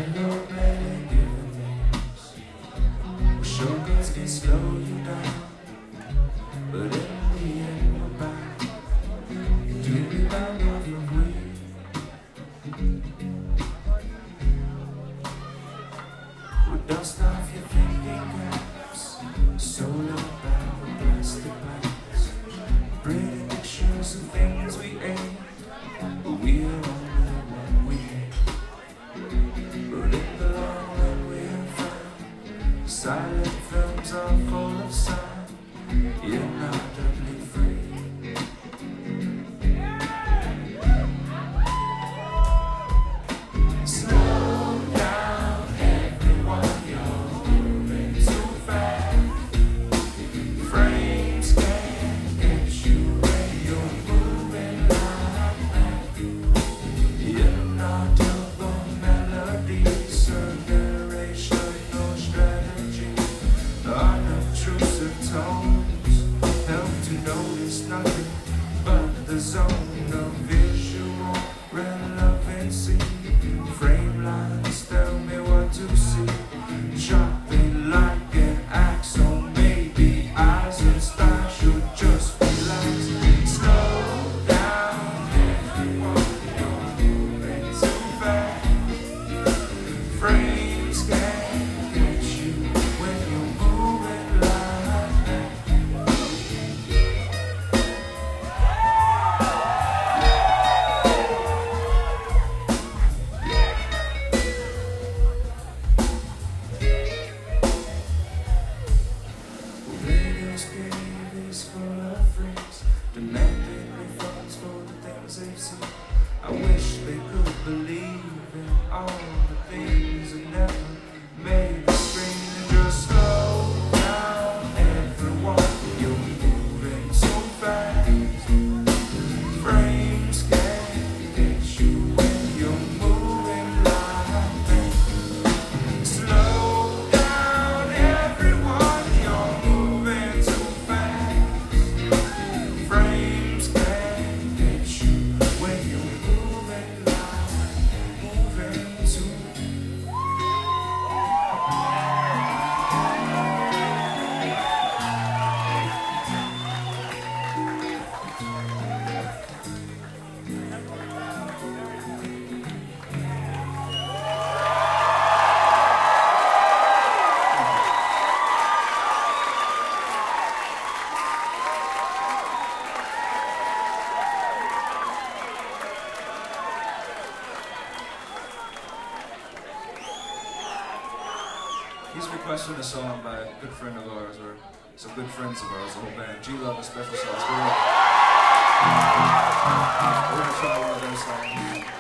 Celebrate giving names. Shortcuts can slow you down, but in the end we're bound to be bound off of weed. We'll dust off your thinking caps, solar powered plastic bags, pretty pictures of things we ate, but we are only one we hate. But in the long run we're fine. Silent films are full of sound. You're not doubly free. Slow down, everyone, you're moving too fast. Frames can't get you when you're moving like that. You're not double melodies, circulation, no strategy. Unobtrusive tones help to notice nothing but the zone of visual relevancy. Frame lines tell me what to see. Chopping like an axe, or maybe eyes and style should just relax. Slow down, everyone, you're moving too fast. Frames can't get you when you're moving like that. Radio's cave is full of freaks, demanding refunds for the things they've seen. I wish they could believe in all the things that never made the screen. And just slow down, everyone, you're moving so fast. Frames can't get you when you're moving like that. Slow down, everyone, you're moving too fast. Frames can't get you when you're moving too. He's requested a song by a good friend of ours, or some good friends of ours, the whole band. G-Love, a special sauce. We're gonna try one of their songs.